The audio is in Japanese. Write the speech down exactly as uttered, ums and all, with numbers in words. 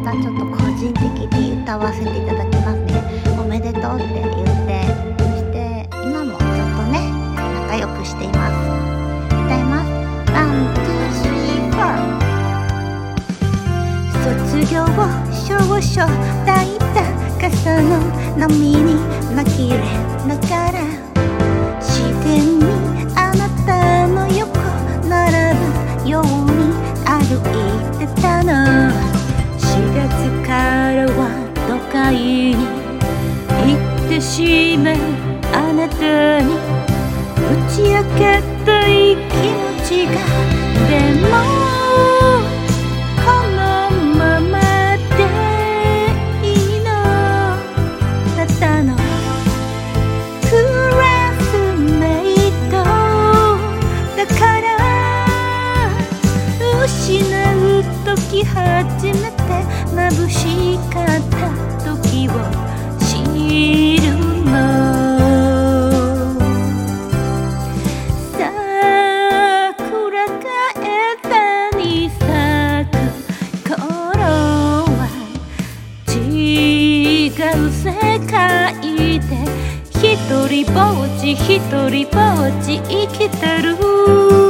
たちょっと個人的に歌わせていただきますね。おめでとうって言って、そして今もずっとね仲良くしています。歌います。ワン、ツー、スリー、フォー。卒業証書抱いた傘の波に紛れながら、自然にあなたの横並ぶように歩いてたの。しがつからは都会に行ってしまうあなたに打ち明けたい気持ちが、でもこのままでいいの。あなたのクラスメイトだから、失う時初めて眩しかった時を知るの。桜が枝に咲く頃は違う世界で、一人ぼっち一人ぼっち生きてる。